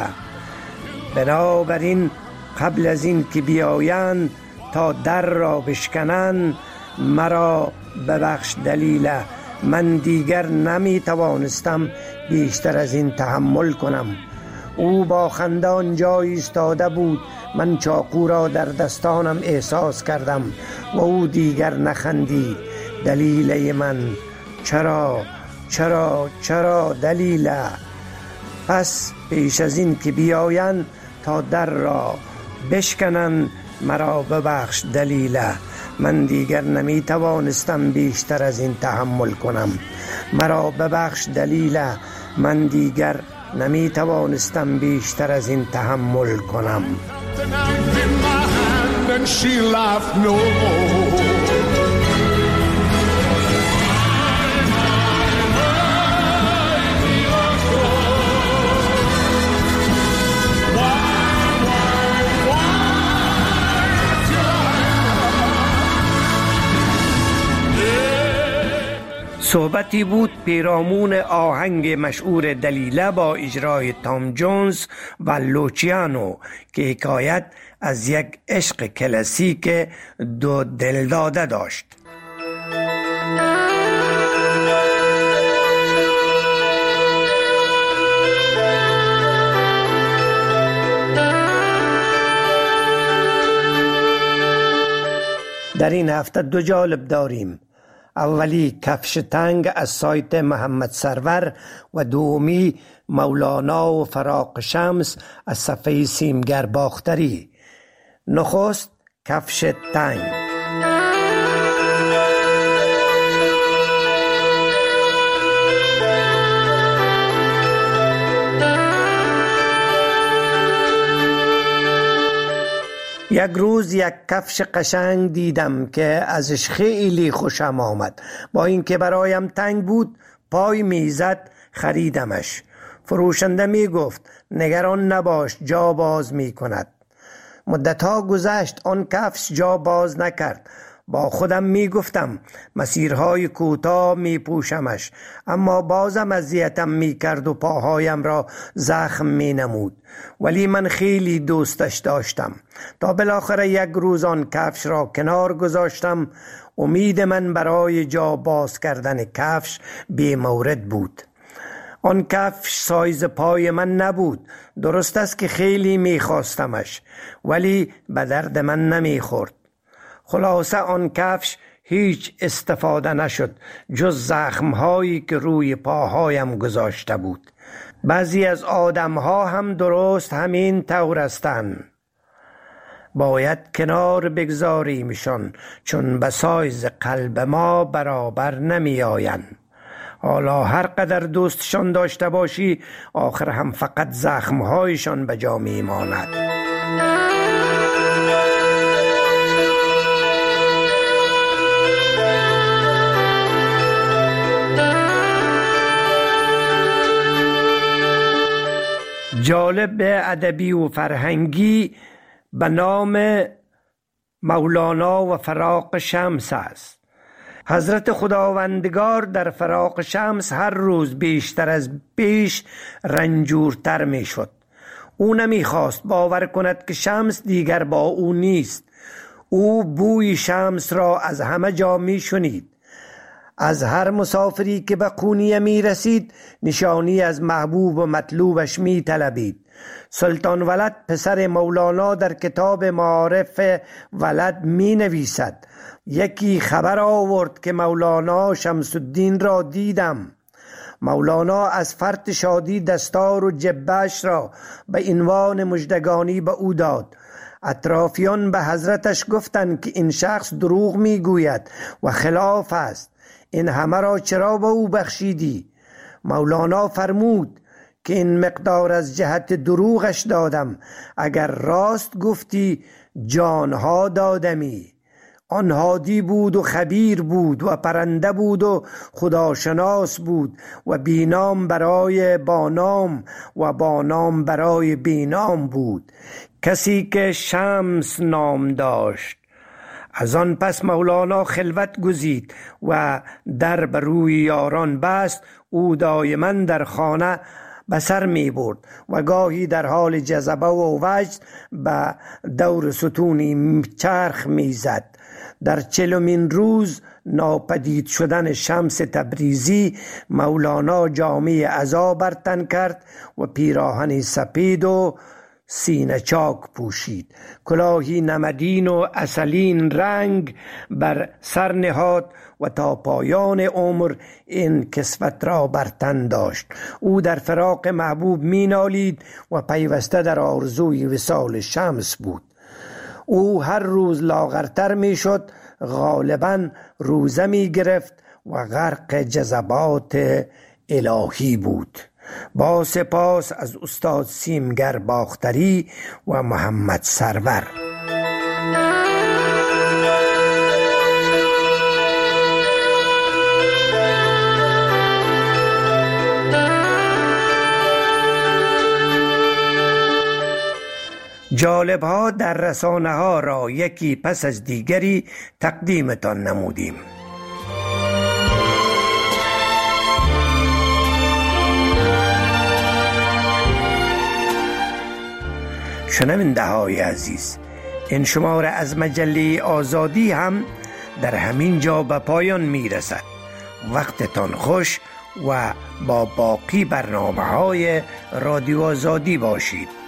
بنابراین قبل از این که بیایند تا در را بشکنند، مرا ببخش دلیله. من دیگر نمی توانستم بیشتر از این تحمل کنم. او با خنده آنجا ایستاده بود. من چاقو را در دستانم احساس کردم و او دیگر نخندید. دلیله من چرا چرا چرا دلیله؟ پس پیش از این که بیایند تا در را بشکنند، مرا ببخش دلیله. من دیگر نمی توانستم بیشتر از این تحمل کنم. مرا ببخش دلیله. من دیگر نمی توانستم بیشتر از این تحمل کنم. صحبتی بود پیرامون آهنگ مشهور دلیله با اجرای تام جونز و لوچیانو که حکایت از یک عشق کلاسیک دو دلداده داشت. در این هفته دو جالب داریم. اولی کفش تنگ از سایت محمد سرور و دومی مولانا و فراق شمس از صفحه سیمگر باختری. نخست کفش تنگ. یک روز یک کفش قشنگ دیدم که ازش خیلی خوشم آمد. با اینکه برایم تنگ بود پای میزد خریدمش. فروشنده می گفت نگران نباش جا باز می کند. مدتها گذشت آن کفش جا باز نکرد. با خودم می گفتم مسیرهای کوتاه می پوشمش، اما بازم اذیتم می کرد و پاهایم را زخم می نمود. ولی من خیلی دوستش داشتم تا بالاخره یک روز آن کفش را کنار گذاشتم. امید من برای جا باز کردن کفش بی مورد بود. آن کفش سایز پای من نبود. درست است که خیلی می خواستمش ولی به درد من نمی خورد. خلاصه آن کفش هیچ استفاده نشد جز زخمهایی که روی پاهایم گذاشته بود. بعضی از آدمها هم درست همین طور هستند. باید کنار بگذاریمشان چون به سایز قلب ما برابر نمی آیند. حالا هر قدر دوستشان داشته باشی آخر هم فقط زخمهایشان به جا می ماند. جالب ادبی و فرهنگی به نام مولانا و فراق شمس است. حضرت خداوندگار در فراق شمس هر روز بیشتر از پیش رنجورتر می شد. او نمی خواست باور کند که شمس دیگر با او نیست. او بوی شمس را از همه جا می شنید. از هر مسافری که به قونیه می رسید نشانی از محبوب و مطلوبش می طلبید. سلطان ولد پسر مولانا در کتاب معارف ولد می نویسد یکی خبر آورد که مولانا شمس الدین را دیدم. مولانا از فرط شادی دستار و جبهش را به عنوان مژدگانی به او داد. اطرافیان به حضرتش گفتند که این شخص دروغ می گوید و خلاف است. این همه را چرا به او بخشیدی؟ مولانا فرمود که این مقدار از جهت دروغش دادم، اگر راست گفتی جانها دادمی. آن هادی بود و خبیر بود و پرنده بود و خداشناس بود و بینام برای بانام و بانام برای بینام بود، کسی که شمس نام داشت. از آن پس مولانا خلوت گزید و در بر روی یاران بست. او دایما در خانه به سر می برد و گاهی در حال جذبه و وجد به دور ستونی چرخ می زد. در 40مین روز ناپدید شدن شمس تبریزی مولانا جامه عزا بر تن کرد و پیراهن سپید و سینه چاک پوشید. کلاهی نمدین و عسلین رنگ بر سر نهاد و تا پایان عمر این کسوت را بر تن داشت. او در فراق محبوب می نالید و پیوسته در آرزوی وصال شمس بود. او هر روز لاغرتر می شد، غالباً روزه می گرفت و غرق جذبات الهی بود. با سپاس از استاد سیمگر باختری و محمد سرور. جالب ها در رسانه ها را یکی پس از دیگری تقدیمتان نمودیم. شنونده های عزیز، این شماره از مجله آزادی هم در همین جا به پایان می رسد. وقتتان خوش و با باقی برنامه های رادیو آزادی باشید.